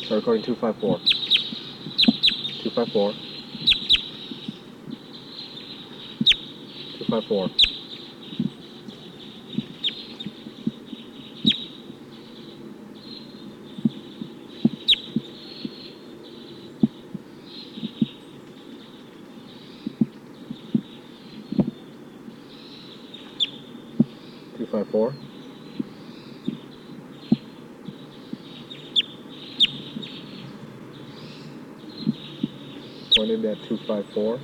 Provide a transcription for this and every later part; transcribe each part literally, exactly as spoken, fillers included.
Start recording two five four. two five four. two five four. two five four. Pointed at two five four.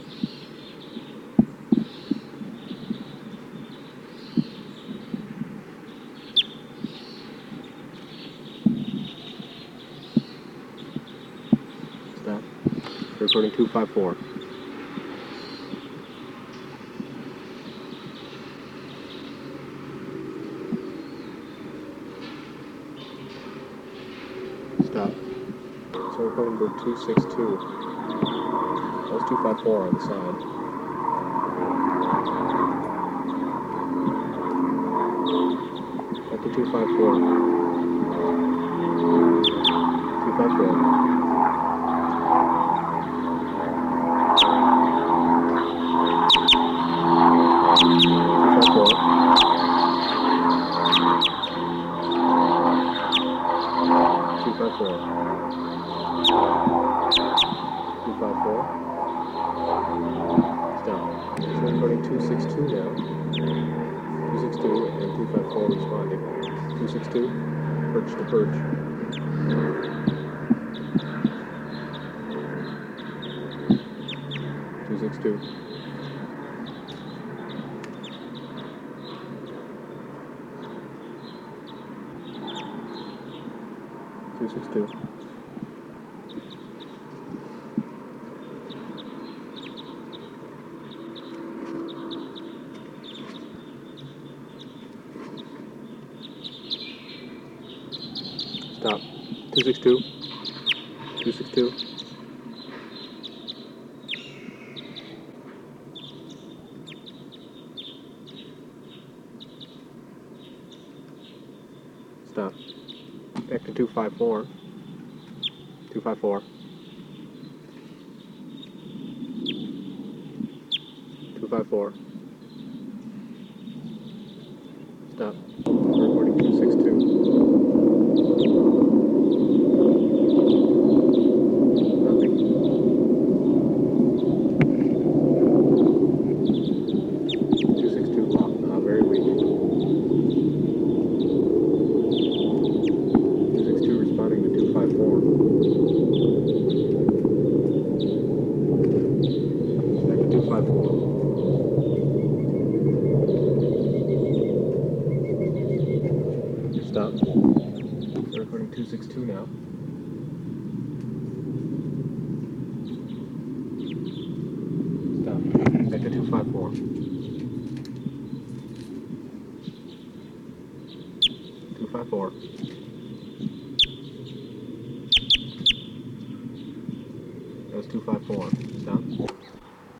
Stop. Recording two five four. Stop. So we're going to two six two. That was two five four on the side. Back to two five four. two five four. two five four. two five four. Stop. So we're recording two six two now. two six two and two five four responding. two six two, perch to perch. two six two. two six two. Stop. two six two. two six two. Stop. Back to two five four. two five four. two five four. Stop. We're recording two six two. Nothing. two six two, uh, very weak. two six two responding to two five four. Back to two five four. Stop. We're recording two six two now. Stop. Back to two five four. two five four. That was two five four. Stop.